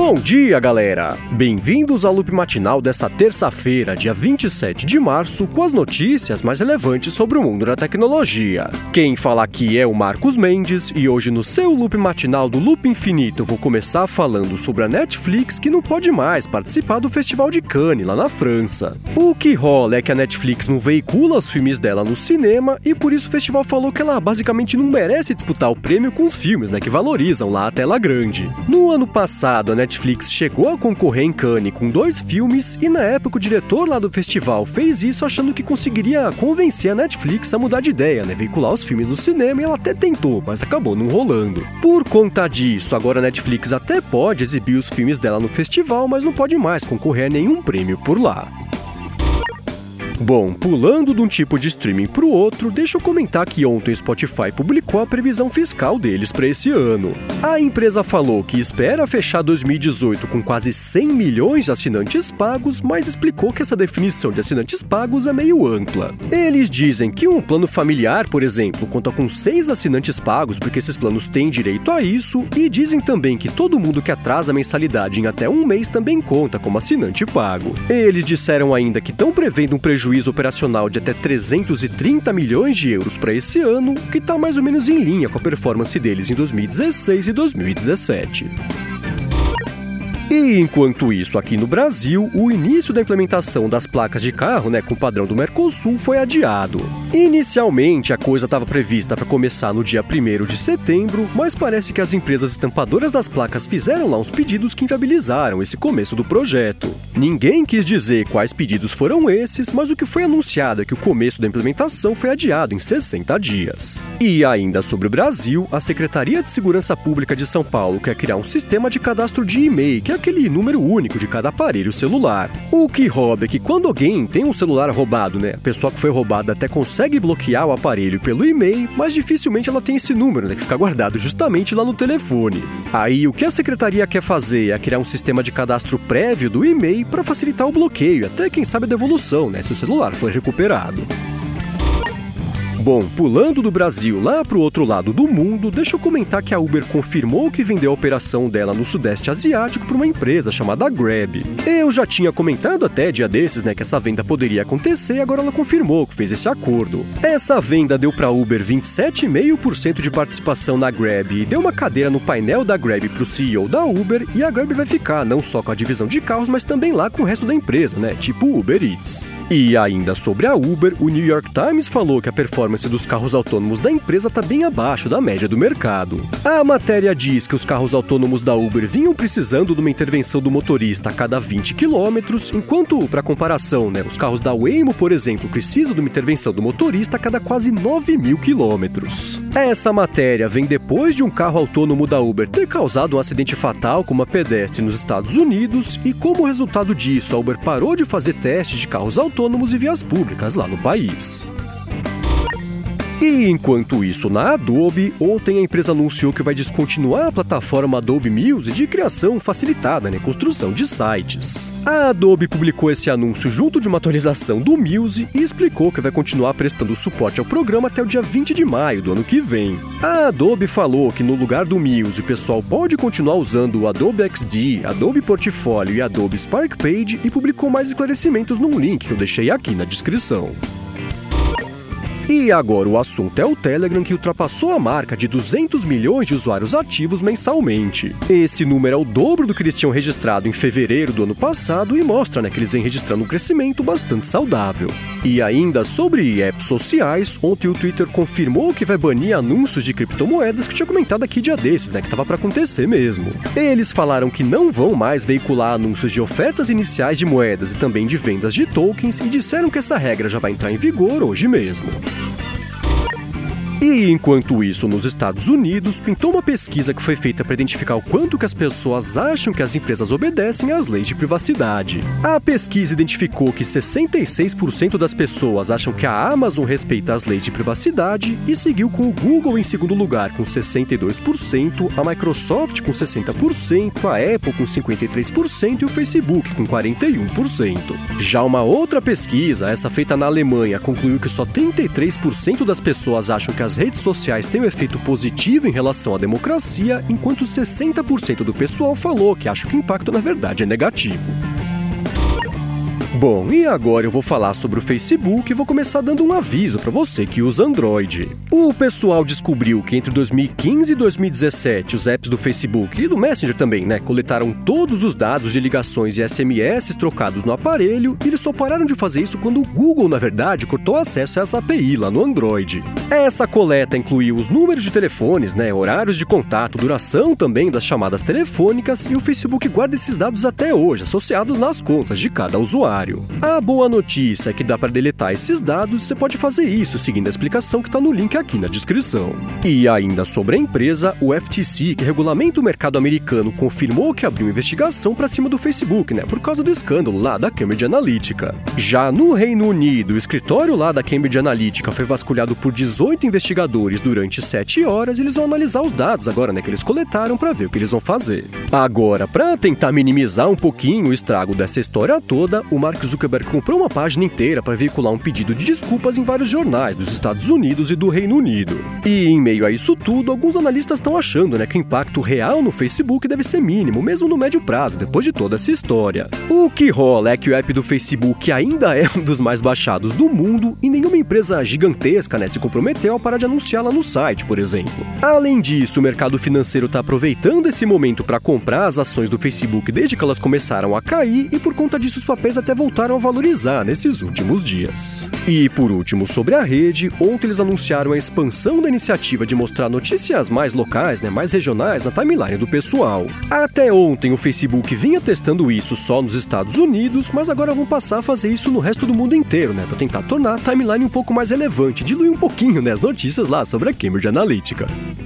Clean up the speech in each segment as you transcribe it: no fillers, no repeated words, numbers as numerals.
Bom dia, galera! Bem-vindos ao Loop Matinal dessa terça-feira, dia 27 de março, com as notícias mais relevantes sobre o mundo da tecnologia. Quem fala aqui é o Marcos Mendes, e hoje no seu Loop Matinal do Loop Infinito eu vou começar falando sobre a Netflix, que não pode mais participar do Festival de Cannes, lá na França. O que rola é que a Netflix não veicula os filmes dela no cinema, e por isso o festival falou que ela basicamente não merece disputar o prêmio com os filmes, que valorizam lá a tela grande. No ano passado, a Netflix chegou a concorrer em Cannes com 2 filmes, e na época o diretor lá do festival fez isso achando que conseguiria convencer a Netflix a mudar de ideia, veicular os filmes no cinema, e ela até tentou, mas acabou não rolando. Por conta disso, agora a Netflix até pode exibir os filmes dela no festival, mas não pode mais concorrer a nenhum prêmio por lá. Bom, pulando de um tipo de streaming para o outro, deixa eu comentar que ontem o Spotify publicou a previsão fiscal deles para esse ano. A empresa falou que espera fechar 2018 com quase 100 milhões de assinantes pagos, mas explicou que essa definição de assinantes pagos é meio ampla. Eles dizem que um plano familiar, por exemplo, conta com 6 assinantes pagos, porque esses planos têm direito a isso, e dizem também que todo mundo que atrasa a mensalidade em até um mês também conta como assinante pago. Eles disseram ainda que estão prevendo um prejuízo operacional de até 330 milhões de euros para esse ano, que está mais ou menos em linha com a performance deles em 2016 e 2017. E enquanto isso, aqui no Brasil, o início da implementação das placas de carro, com o padrão do Mercosul, foi adiado. Inicialmente, a coisa estava prevista para começar no dia 1º de setembro, mas parece que as empresas estampadoras das placas fizeram lá uns pedidos que inviabilizaram esse começo do projeto. Ninguém quis dizer quais pedidos foram esses, mas o que foi anunciado é que o começo da implementação foi adiado em 60 dias. E ainda sobre o Brasil, a Secretaria de Segurança Pública de São Paulo quer criar um sistema de cadastro de e-mail, que é aquele número único de cada aparelho celular. O que rola é que quando alguém tem um celular roubado, a pessoa que foi roubada até consegue bloquear o aparelho pelo e-mail, mas dificilmente ela tem esse número, que fica guardado justamente lá no telefone. Aí o que a secretaria quer fazer é criar um sistema de cadastro prévio do e-mail para facilitar o bloqueio, até quem sabe a devolução, se o celular for recuperado. Bom, pulando do Brasil lá para o outro lado do mundo, deixa eu comentar que a Uber confirmou que vendeu a operação dela no Sudeste Asiático para uma empresa chamada Grab. Eu já tinha comentado até dia desses, que essa venda poderia acontecer, e agora ela confirmou que fez esse acordo. Essa venda deu para a Uber 27,5% de participação na Grab e deu uma cadeira no painel da Grab para o CEO da Uber, e a Grab vai ficar não só com a divisão de carros, mas também lá com o resto da empresa, tipo Uber Eats. E ainda sobre a Uber, o New York Times falou que a performance dos carros autônomos da empresa está bem abaixo da média do mercado. A matéria diz que os carros autônomos da Uber vinham precisando de uma intervenção do motorista a cada 20 km, enquanto, para comparação, os carros da Waymo, por exemplo, precisam de uma intervenção do motorista a cada quase 9.000 km. Essa matéria vem depois de um carro autônomo da Uber ter causado um acidente fatal com uma pedestre nos Estados Unidos, e como resultado disso, a Uber parou de fazer testes de carros autônomos e vias públicas lá no país. E enquanto isso, na Adobe, ontem a empresa anunciou que vai descontinuar a plataforma Adobe Music de criação facilitada, construção de sites. A Adobe publicou esse anúncio junto de uma atualização do Music e explicou que vai continuar prestando suporte ao programa até o dia 20 de maio do ano que vem. A Adobe falou que no lugar do Music o pessoal pode continuar usando o Adobe XD, Adobe Portfolio e Adobe Spark Page, e publicou mais esclarecimentos num link que eu deixei aqui na descrição. E agora o assunto é o Telegram, que ultrapassou a marca de 200 milhões de usuários ativos mensalmente. Esse número é o dobro do que eles tinham registrado em fevereiro do ano passado e mostra que eles vêm registrando um crescimento bastante saudável. E ainda sobre apps sociais, ontem o Twitter confirmou que vai banir anúncios de criptomoedas, que tinha comentado aqui dia desses, que estava para acontecer mesmo. Eles falaram que não vão mais veicular anúncios de ofertas iniciais de moedas e também de vendas de tokens, e disseram que essa regra já vai entrar em vigor hoje mesmo. E enquanto isso, nos Estados Unidos, pintou uma pesquisa que foi feita para identificar o quanto que as pessoas acham que as empresas obedecem às leis de privacidade. A pesquisa identificou que 66% das pessoas acham que a Amazon respeita as leis de privacidade e seguiu com o Google em segundo lugar com 62%, a Microsoft com 60%, a Apple com 53% e o Facebook com 41%. Já uma outra pesquisa, essa feita na Alemanha, concluiu que só 33% das pessoas acham que as as redes sociais têm um efeito positivo em relação à democracia, enquanto 60% do pessoal falou que acha que o impacto, na verdade, é negativo. Bom, e agora eu vou falar sobre o Facebook e vou começar dando um aviso para você que usa Android. O pessoal descobriu que entre 2015 e 2017 os apps do Facebook e do Messenger também, coletaram todos os dados de ligações e SMS trocados no aparelho e eles só pararam de fazer isso quando o Google, na verdade, cortou acesso a essa API lá no Android. Essa coleta incluiu os números de telefones, horários de contato, duração também das chamadas telefônicas e o Facebook guarda esses dados até hoje, associados nas contas de cada usuário. A boa notícia é que dá para deletar esses dados, você pode fazer isso seguindo a explicação que está no link aqui na descrição. E ainda sobre a empresa, o FTC, que regulamenta o mercado americano, confirmou que abriu investigação para cima do Facebook, por causa do escândalo lá da Cambridge Analytica. Já no Reino Unido, o escritório lá da Cambridge Analytica foi vasculhado por 18 investigadores durante 7 horas e eles vão analisar os dados agora, que eles coletaram para ver o que eles vão fazer. Agora, para tentar minimizar um pouquinho o estrago dessa história toda, o Mark Zuckerberg comprou uma página inteira para veicular um pedido de desculpas em vários jornais dos Estados Unidos e do Reino Unido. E em meio a isso tudo, alguns analistas estão achando que o impacto real no Facebook deve ser mínimo, mesmo no médio prazo, depois de toda essa história. O que rola é que o app do Facebook ainda é um dos mais baixados do mundo e nenhuma empresa gigantesca se comprometeu a parar de anunciar lá no site, por exemplo. Além disso, o mercado financeiro está aproveitando esse momento para comprar as ações do Facebook desde que elas começaram a cair e por conta disso os papéis até voltaram a valorizar nesses últimos dias. E por último, sobre a rede, ontem eles anunciaram a expansão da iniciativa de mostrar notícias mais locais, mais regionais na timeline do pessoal. Até ontem o Facebook vinha testando isso só nos Estados Unidos, mas agora vão passar a fazer isso no resto do mundo inteiro, para tentar tornar a timeline um pouco mais relevante, diluir um pouquinho as notícias lá sobre a Cambridge Analytica.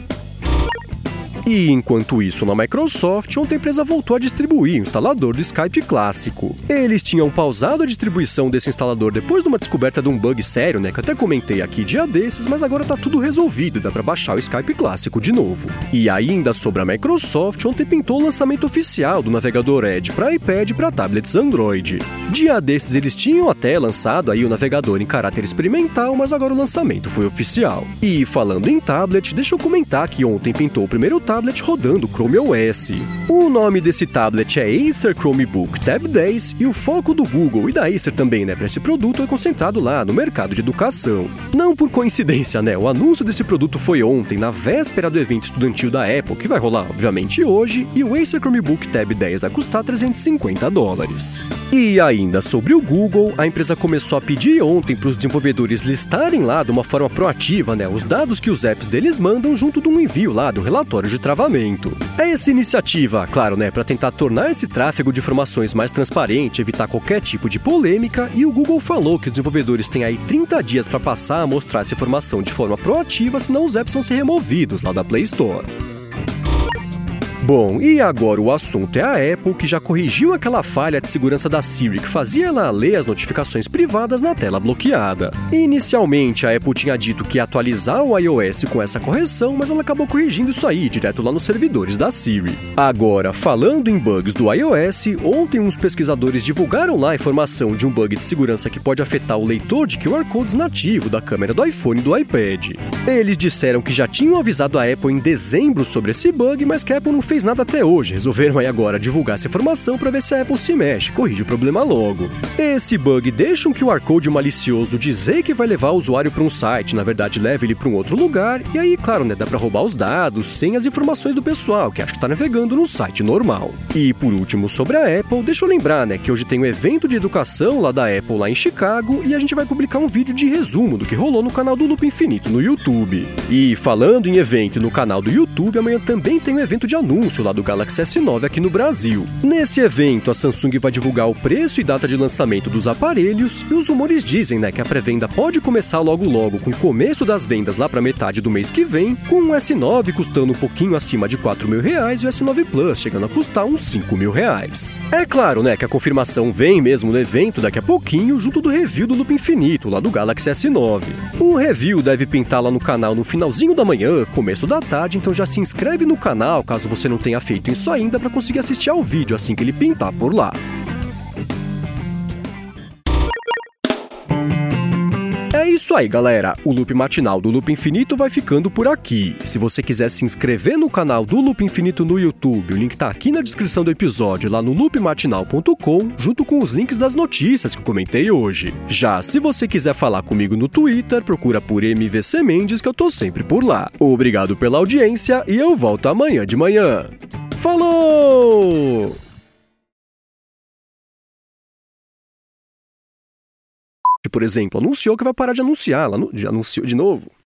E enquanto isso, na Microsoft, ontem a empresa voltou a distribuir o instalador do Skype clássico. Eles tinham pausado a distribuição desse instalador depois de uma descoberta de um bug sério, que eu até comentei aqui dia desses, mas agora tá tudo resolvido e dá pra baixar o Skype clássico de novo. E ainda sobre a Microsoft, ontem pintou o lançamento oficial do navegador Edge para iPad e para tablets Android. Dia desses eles tinham até lançado aí o navegador em caráter experimental, mas agora o lançamento foi oficial. E falando em tablet, deixa eu comentar que ontem pintou o primeiro tablet rodando Chrome OS. O nome desse tablet é Acer Chromebook Tab 10 e o foco do Google e da Acer também, para esse produto é concentrado lá no mercado de educação. Não por coincidência, o anúncio desse produto foi ontem, na véspera do evento estudantil da Apple, que vai rolar, obviamente, hoje, e o Acer Chromebook Tab 10 vai custar $350. E ainda sobre o Google, a empresa começou a pedir ontem para os desenvolvedores listarem lá de uma forma proativa, os dados que os apps deles mandam junto de um envio lá do relatório de travamento. Essa iniciativa, claro, para tentar tornar esse tráfego de informações mais transparente, evitar qualquer tipo de polêmica, e o Google falou que os desenvolvedores têm aí 30 dias para passar a mostrar essa informação de forma proativa, senão os apps vão ser removidos lá da Play Store. Bom, e agora o assunto é a Apple, que já corrigiu aquela falha de segurança da Siri que fazia ela ler as notificações privadas na tela bloqueada. Inicialmente, a Apple tinha dito que ia atualizar o iOS com essa correção, mas ela acabou corrigindo isso aí, direto lá nos servidores da Siri. Agora, falando em bugs do iOS, ontem uns pesquisadores divulgaram lá a informação de um bug de segurança que pode afetar o leitor de QR Codes nativo da câmera do iPhone e do iPad. Eles disseram que já tinham avisado a Apple em dezembro sobre esse bug, mas que a Apple não fez nada até hoje. Resolveram aí agora divulgar essa informação para ver se a Apple se mexe, corrige o problema logo. Esse bug deixa um QR Code malicioso dizer que vai levar o usuário para um site, na verdade leva ele para um outro lugar, e aí, claro, dá para roubar os dados, sem as informações do pessoal, que acha que está navegando no site normal. E por último, sobre a Apple, deixa eu lembrar, que hoje tem um evento de educação lá da Apple lá em Chicago, e a gente vai publicar um vídeo de resumo do que rolou no canal do Loop Infinito no YouTube. E falando em evento no canal do YouTube, amanhã também tem um evento de anúncio lá do Galaxy S9 aqui no Brasil. Nesse evento, a Samsung vai divulgar o preço e data de lançamento dos aparelhos, e os rumores dizem, que a pré-venda pode começar logo com o começo das vendas lá para metade do mês que vem, com o S9 custando um pouquinho acima de R$4.000 e o S9 Plus chegando a custar uns R$5.000. É claro, que a confirmação vem mesmo no evento daqui a pouquinho, junto do review do Loop Infinito, lá do Galaxy S9. O review deve pintar lá no canal no finalzinho da manhã, começo da tarde, então já se inscreve no canal, caso você não tenha feito isso ainda, para conseguir assistir ao vídeo assim que ele pintar por lá. É isso aí, galera. O Loop Matinal do Loop Infinito vai ficando por aqui. Se você quiser se inscrever no canal do Loop Infinito no YouTube, o link tá aqui na descrição do episódio, lá no loopmatinal.com, junto com os links das notícias que eu comentei hoje. Já se você quiser falar comigo no Twitter, procura por MVC Mendes, que eu tô sempre por lá. Obrigado pela audiência e eu volto amanhã de manhã. Falou! Por exemplo, anunciou que vai parar de anunciar, anunciou de novo.